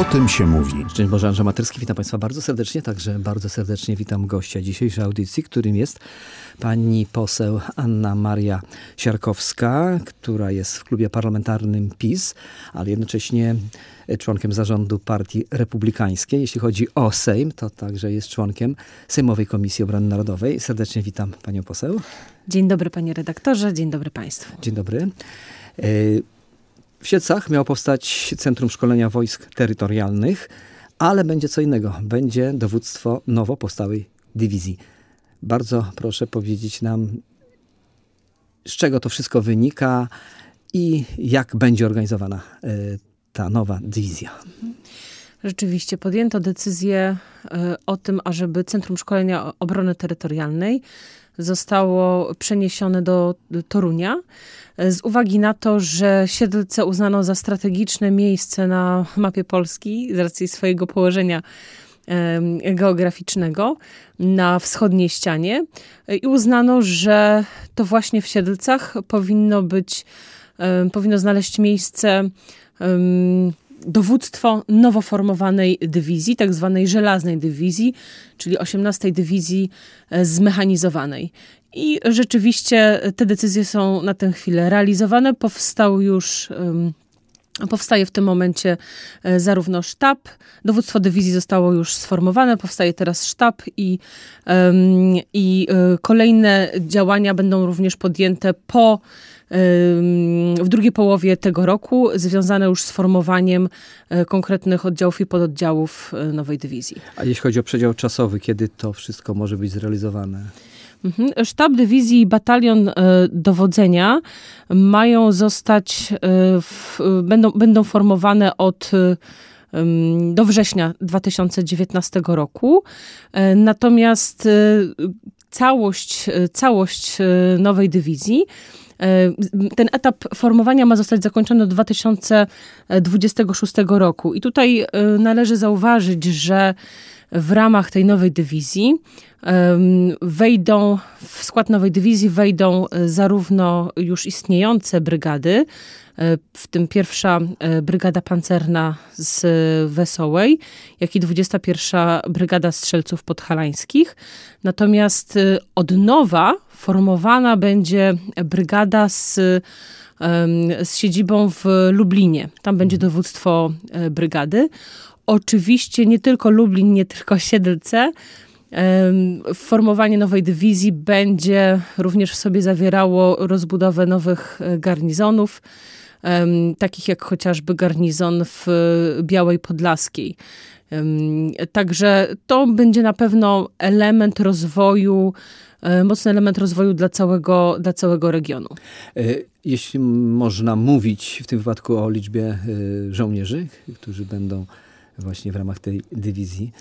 O tym się mówi. Szczęść Boże, Andrzej Materski, witam Państwa bardzo serdecznie, także bardzo serdecznie witam gościa dzisiejszej audycji, którym jest pani poseł Anna Maria Siarkowska, która jest w klubie parlamentarnym PiS, ale jednocześnie członkiem zarządu Partii Republikańskiej. Jeśli chodzi o Sejm, to także jest członkiem Sejmowej Komisji Obrony Narodowej. Serdecznie witam panią poseł. Dzień dobry panie redaktorze, dzień dobry państwu. Dzień dobry. W Siedlcach miało powstać Centrum Szkolenia Wojsk Terytorialnych, ale będzie co innego. Będzie dowództwo nowo powstałej dywizji. Bardzo proszę powiedzieć nam, z czego to wszystko wynika i jak będzie organizowana ta nowa dywizja. Rzeczywiście podjęto decyzję o tym, ażeby Centrum Szkolenia Obrony Terytorialnej zostało przeniesione do Torunia z uwagi na to, że Siedlce uznano za strategiczne miejsce na mapie Polski z racji swojego położenia geograficznego na wschodniej ścianie i uznano, że to właśnie w Siedlcach powinno znaleźć miejsce dowództwo nowo formowanej dywizji, tak zwanej żelaznej dywizji, czyli 18 Dywizji Zmechanizowanej. I rzeczywiście te decyzje są na tę chwilę realizowane. Powstaje w tym momencie zarówno sztab, dowództwo dywizji zostało już sformowane, powstaje teraz sztab i kolejne działania będą również podjęte w drugiej połowie tego roku, związane już z formowaniem konkretnych oddziałów i pododdziałów nowej dywizji. A jeśli chodzi o przedział czasowy, kiedy to wszystko może być zrealizowane? Sztab dywizji i batalion dowodzenia mają zostać, będą formowane do września 2019 roku. Natomiast całość nowej dywizji, ten etap formowania ma zostać zakończony do 2026 roku. I tutaj należy zauważyć, że w ramach tej nowej dywizji w skład nowej dywizji wejdą zarówno już istniejące brygady, w tym pierwsza Brygada Pancerna z Wesołej, jak i 21. Brygada Strzelców Podhalańskich. Natomiast od nowa formowana będzie brygada z siedzibą w Lublinie. Tam będzie dowództwo brygady. Oczywiście nie tylko Lublin, nie tylko Siedlce. Formowanie nowej dywizji będzie również w sobie zawierało rozbudowę nowych garnizonów, takich jak chociażby garnizon w Białej Podlaskiej. Także to będzie na pewno mocny element rozwoju dla całego regionu. Jeśli można mówić w tym wypadku o liczbie żołnierzy, którzy będą właśnie w ramach tej dywizji.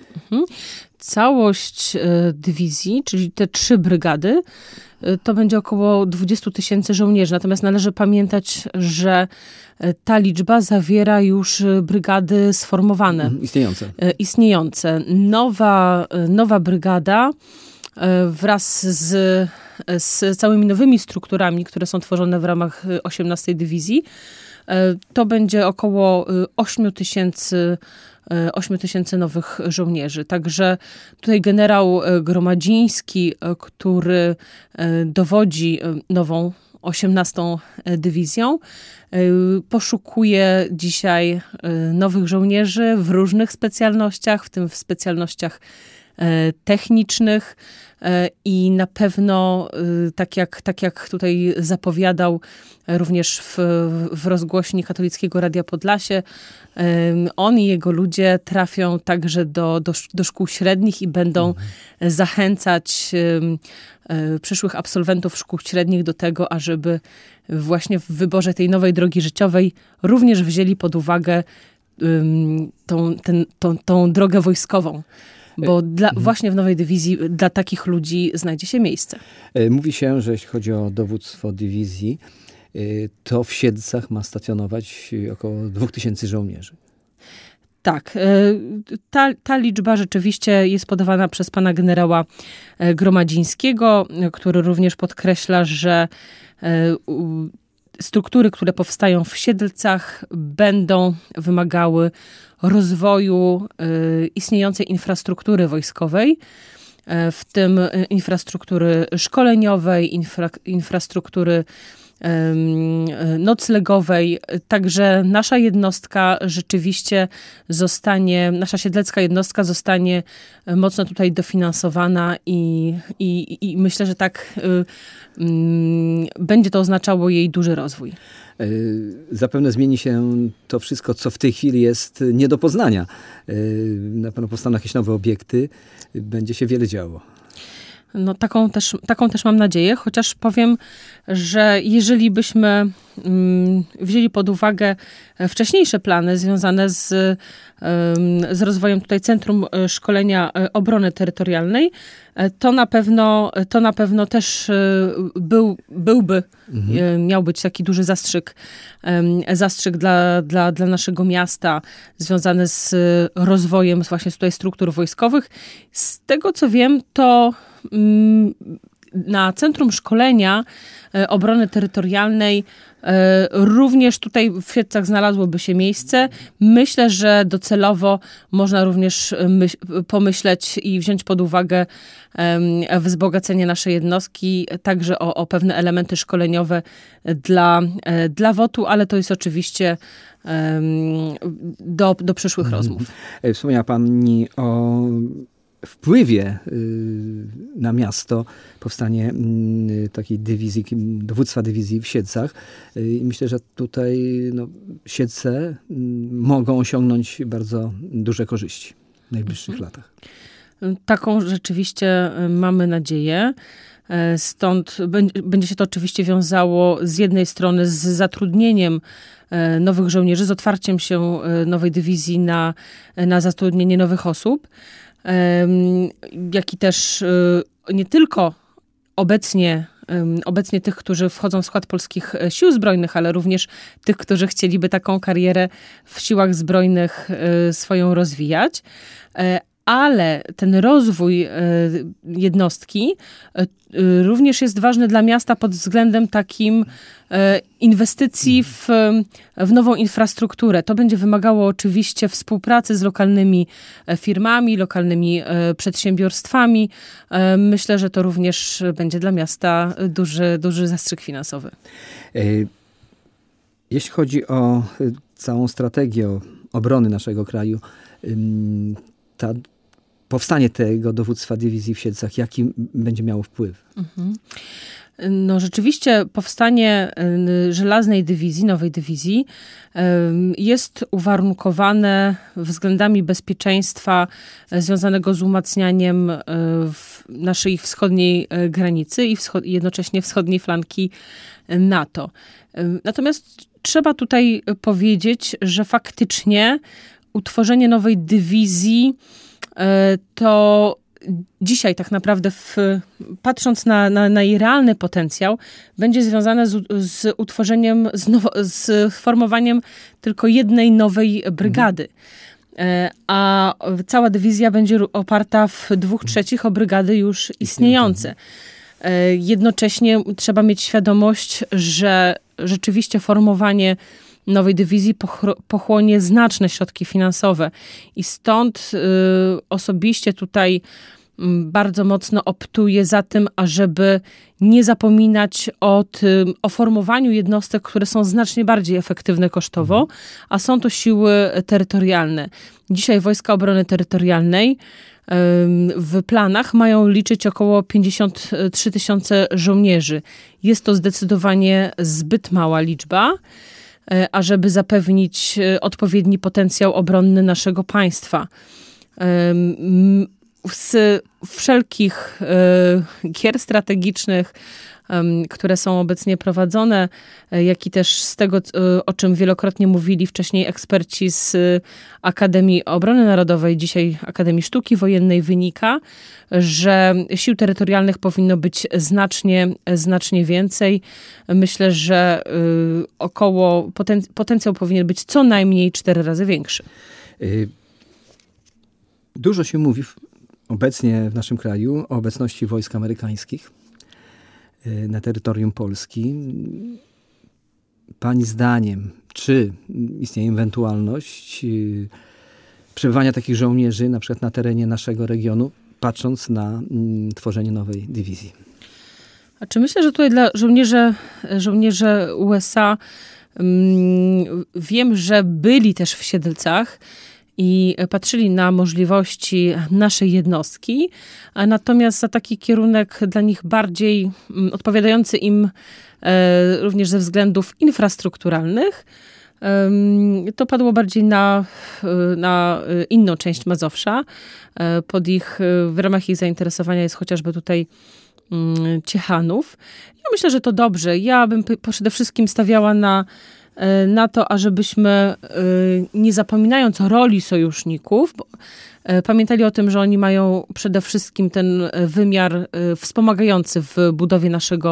Całość dywizji, czyli te 3 brygady, to będzie około 20 000 żołnierzy. Natomiast należy pamiętać, że ta liczba zawiera już brygady sformowane. Istniejące. Nowa brygada wraz z całymi nowymi strukturami, które są tworzone w ramach 18 Dywizji, to będzie około 8 000 nowych żołnierzy. Także tutaj generał Gromadziński, który dowodzi nową 18 Dywizją, poszukuje dzisiaj nowych żołnierzy w różnych specjalnościach, w tym w specjalnościach technicznych i na pewno, tak jak tutaj zapowiadał również w rozgłośni Katolickiego Radia Podlasie, on i jego ludzie trafią także do szkół średnich i będą zachęcać przyszłych absolwentów szkół średnich do tego, ażeby właśnie w wyborze tej nowej drogi życiowej również wzięli pod uwagę tą drogę wojskową. Bo właśnie w nowej dywizji dla takich ludzi znajdzie się miejsce. Mówi się, że jeśli chodzi o dowództwo dywizji, to w Siedlcach ma stacjonować około 2000 żołnierzy. Tak, ta liczba rzeczywiście jest podawana przez pana generała Gromadzińskiego, który również podkreśla, że struktury, które powstają w Siedlcach, będą wymagały rozwoju istniejącej infrastruktury wojskowej, w tym infrastruktury szkoleniowej, infrastruktury noclegowej. Także nasza jednostka rzeczywiście nasza siedlecka jednostka zostanie mocno tutaj dofinansowana i myślę, że tak będzie to oznaczało jej duży rozwój. Zapewne zmieni się to wszystko, co w tej chwili jest nie do poznania. Na pewno powstaną jakieś nowe obiekty, będzie się wiele działo. No, taką też mam nadzieję, chociaż powiem, że jeżeli byśmy wzięli pod uwagę wcześniejsze plany związane z rozwojem tutaj Centrum Szkolenia Obrony Terytorialnej, to na pewno też miał być taki duży zastrzyk dla naszego miasta związany z rozwojem właśnie tutaj struktur wojskowych. Z tego co wiem, to na Centrum Szkolenia Obrony Terytorialnej również tutaj w Siedlcach znalazłoby się miejsce. Myślę, że docelowo można również pomyśleć i wziąć pod uwagę wzbogacenie naszej jednostki, także o pewne elementy szkoleniowe dla WOT-u, ale to jest oczywiście do przyszłych rozmów. Wspomniała Pani o wpływie na miasto powstanie takiej dywizji, dowództwa dywizji w Siedlcach. I myślę, że tutaj Siedlce mogą osiągnąć bardzo duże korzyści w najbliższych latach. Taką rzeczywiście mamy nadzieję. Stąd będzie się to oczywiście wiązało z jednej strony z zatrudnieniem nowych żołnierzy, z otwarciem się nowej dywizji na zatrudnienie nowych osób, jak i też nie tylko obecnie tych, którzy wchodzą w skład polskich sił zbrojnych, ale również tych, którzy chcieliby taką karierę w siłach zbrojnych swoją rozwijać. Ale ten rozwój jednostki również jest ważny dla miasta pod względem takim inwestycji w nową infrastrukturę. To będzie wymagało oczywiście współpracy z lokalnymi firmami, lokalnymi przedsiębiorstwami. Myślę, że to również będzie dla miasta duży zastrzyk finansowy. Jeśli chodzi o całą strategię obrony naszego kraju, powstanie tego dowództwa dywizji w Siedlcach, jaki będzie miało wpływ? No rzeczywiście powstanie żelaznej dywizji, nowej dywizji jest uwarunkowane względami bezpieczeństwa związanego z umacnianiem naszej wschodniej granicy i jednocześnie wschodniej flanki NATO. Natomiast trzeba tutaj powiedzieć, że faktycznie utworzenie nowej dywizji to dzisiaj tak naprawdę patrząc na jej realny potencjał, będzie związane z utworzeniem, z formowaniem tylko jednej nowej brygady. A cała dywizja będzie oparta w 2/3 o brygady już istniejące. Jednocześnie trzeba mieć świadomość, że rzeczywiście formowanie nowej dywizji pochłonie znaczne środki finansowe i stąd osobiście tutaj bardzo mocno optuję za tym, ażeby nie zapominać o formowaniu jednostek, które są znacznie bardziej efektywne kosztowo, a są to siły terytorialne. Dzisiaj Wojska Obrony Terytorialnej w planach mają liczyć około 53 000 żołnierzy. Jest to zdecydowanie zbyt mała liczba, ażeby zapewnić odpowiedni potencjał obronny naszego państwa. Z wszelkich gier strategicznych, które są obecnie prowadzone, jak i też z tego, o czym wielokrotnie mówili wcześniej eksperci z Akademii Obrony Narodowej, dzisiaj Akademii Sztuki Wojennej, wynika, że sił terytorialnych powinno być znacznie więcej. Myślę, że potencjał powinien być co najmniej 4 razy większy. Dużo się mówi obecnie w naszym kraju o obecności wojsk amerykańskich na terytorium Polski. pani zdaniem, czy istnieje ewentualność przebywania takich żołnierzy na przykład na terenie naszego regionu, patrząc na tworzenie nowej dywizji? A czy myślę, że tutaj dla żołnierzy USA wiem, że byli też w Siedlcach i patrzyli na możliwości naszej jednostki, a natomiast za taki kierunek dla nich bardziej odpowiadający im również ze względów infrastrukturalnych, to padło bardziej na inną część Mazowsza. W ramach ich zainteresowania jest chociażby tutaj Ciechanów. Ja myślę, że to dobrze. Ja bym przede wszystkim stawiała na to, ażebyśmy nie zapominając o roli sojuszników, pamiętali o tym, że oni mają przede wszystkim ten wymiar wspomagający w budowie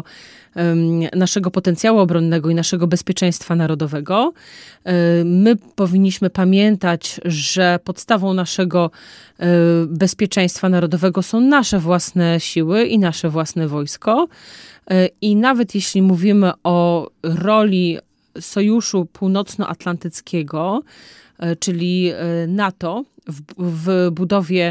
naszego potencjału obronnego i naszego bezpieczeństwa narodowego. My powinniśmy pamiętać, że podstawą naszego bezpieczeństwa narodowego są nasze własne siły i nasze własne wojsko. I nawet jeśli mówimy o roli Sojuszu Północnoatlantyckiego, czyli NATO w budowie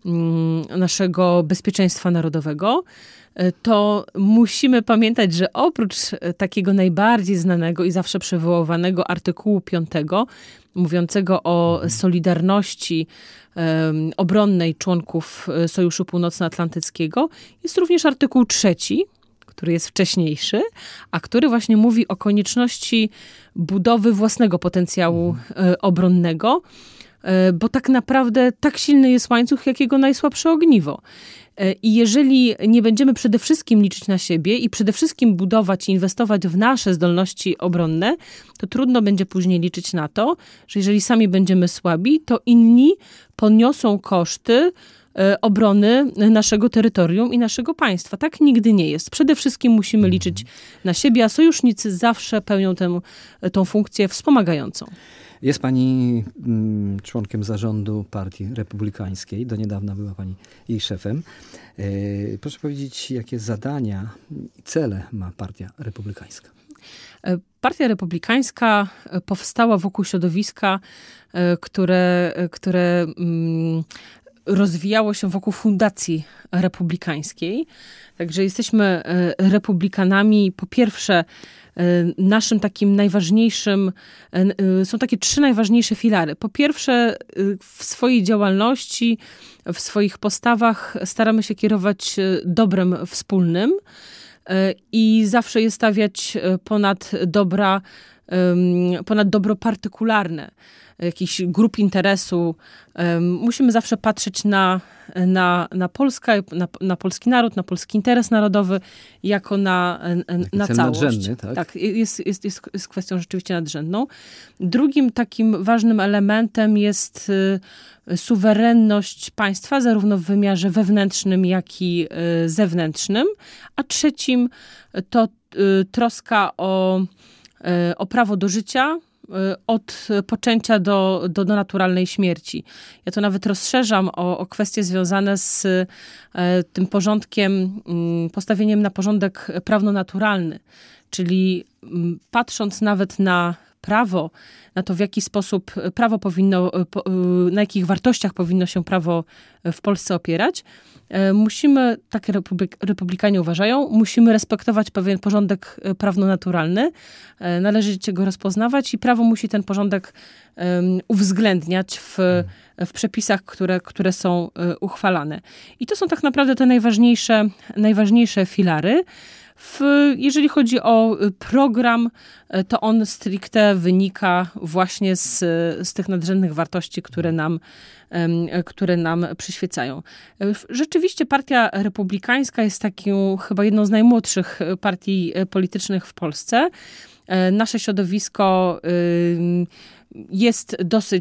naszego bezpieczeństwa narodowego, to musimy pamiętać, że oprócz takiego najbardziej znanego i zawsze przywoływanego artykułu 5, mówiącego o solidarności obronnej członków Sojuszu Północnoatlantyckiego, jest również artykuł 3, który jest wcześniejszy, a który właśnie mówi o konieczności budowy własnego potencjału obronnego, bo tak naprawdę tak silny jest łańcuch, jakiego najsłabsze ogniwo. I jeżeli nie będziemy przede wszystkim liczyć na siebie i przede wszystkim budować i inwestować w nasze zdolności obronne, to trudno będzie później liczyć na to, że jeżeli sami będziemy słabi, to inni poniosą koszty obrony naszego terytorium i naszego państwa. Tak nigdy nie jest. Przede wszystkim musimy liczyć na siebie, a sojusznicy zawsze pełnią tą funkcję wspomagającą. Jest pani członkiem zarządu Partii Republikańskiej. Do niedawna była pani jej szefem. Proszę powiedzieć, jakie zadania i cele ma Partia Republikańska? Partia Republikańska powstała wokół środowiska, które rozwijało się wokół Fundacji Republikańskiej. Także jesteśmy republikanami. Po pierwsze, naszym takim najważniejszym, są takie 3 najważniejsze filary. Po pierwsze, w swojej działalności, w swoich postawach staramy się kierować dobrem wspólnym i zawsze je stawiać ponad dobro partykularne, jakichś grup interesu. Musimy zawsze patrzeć na Polskę, na polski naród, na polski interes narodowy jako na całość. Nadrzędny, tak? Tak, jest kwestią rzeczywiście nadrzędną. Drugim takim ważnym elementem jest suwerenność państwa, zarówno w wymiarze wewnętrznym, jak i zewnętrznym. A trzecim to troska o prawo do życia, od poczęcia do naturalnej śmierci. Ja to nawet rozszerzam o kwestie związane z tym porządkiem, postawieniem na porządek prawno-naturalny. Czyli patrząc nawet na prawo, na to, w jaki sposób prawo powinno, na jakich wartościach powinno się prawo w Polsce opierać, musimy, takie republikanie uważają, musimy respektować pewien porządek prawno-naturalny, należy go rozpoznawać i prawo musi ten porządek uwzględniać w przepisach, które są uchwalane. I to są tak naprawdę te najważniejsze filary. Jeżeli chodzi o program, to on stricte wynika właśnie z tych nadrzędnych wartości, które nam przyświecają. Rzeczywiście Partia Republikańska jest taką chyba jedną z najmłodszych partii politycznych w Polsce. Nasze środowisko jest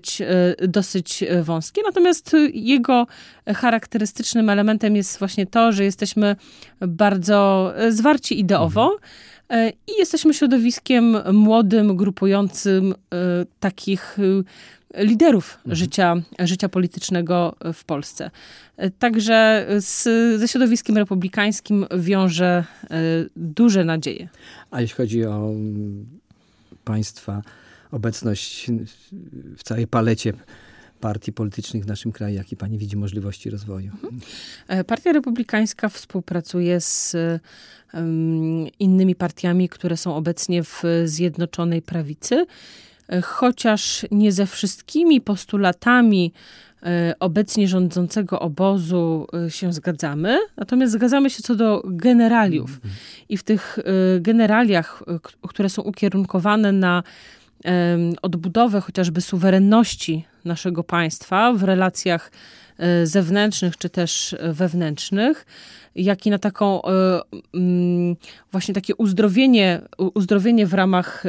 dosyć wąskie, natomiast jego charakterystycznym elementem jest właśnie to, że jesteśmy bardzo zwarci ideowo i jesteśmy środowiskiem młodym, grupującym takich liderów życia politycznego w Polsce. Także ze środowiskiem republikańskim wiąże duże nadzieje. A jeśli chodzi o państwa obecność w całej palecie partii politycznych w naszym kraju, jakie pani widzi możliwości rozwoju? Partia Republikańska współpracuje z innymi partiami, które są obecnie w Zjednoczonej Prawicy, chociaż nie ze wszystkimi postulatami obecnie rządzącego obozu się zgadzamy, natomiast zgadzamy się co do generaliów. I w tych generaliach, które są ukierunkowane na odbudowę chociażby suwerenności naszego państwa w relacjach zewnętrznych czy też wewnętrznych, jak i na taką właśnie takie uzdrowienie w ramach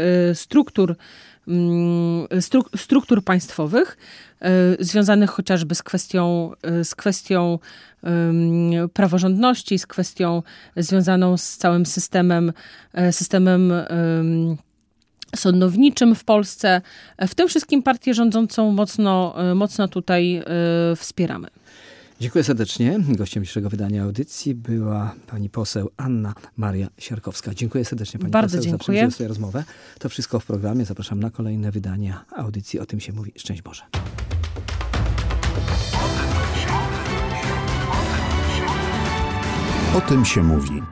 struktur państwowych, związanych chociażby z kwestią praworządności, z kwestią związaną z całym systemem sądowniczym w Polsce. W tym wszystkim partię rządzącą mocno tutaj wspieramy. Dziękuję serdecznie. Gościem dzisiejszego wydania audycji była pani poseł Anna Maria Siarkowska. Dziękuję serdecznie pani Bardzo poseł dziękuję. za przyjęcie swojej rozmowy. To wszystko w programie. Zapraszam na kolejne wydania audycji O tym się mówi. Szczęść Boże. O tym się mówi.